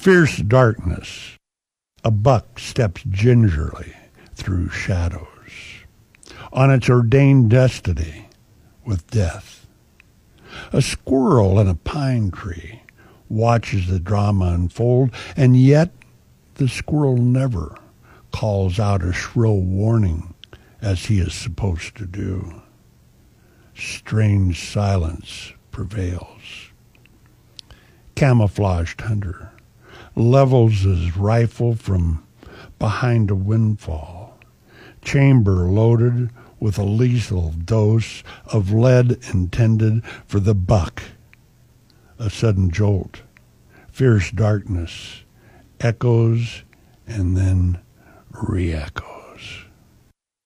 Fierce darkness. A buck steps gingerly through shadows, on its ordained destiny with death. A squirrel in a pine tree watches the drama unfold, and yet the squirrel never calls out a shrill warning as he is supposed to do. Strange silence prevails. Camouflaged hunter levels his rifle from behind a windfall, chamber loaded with a lethal dose of lead intended for the buck. A sudden jolt, fierce darkness, echoes, and then re-echoes.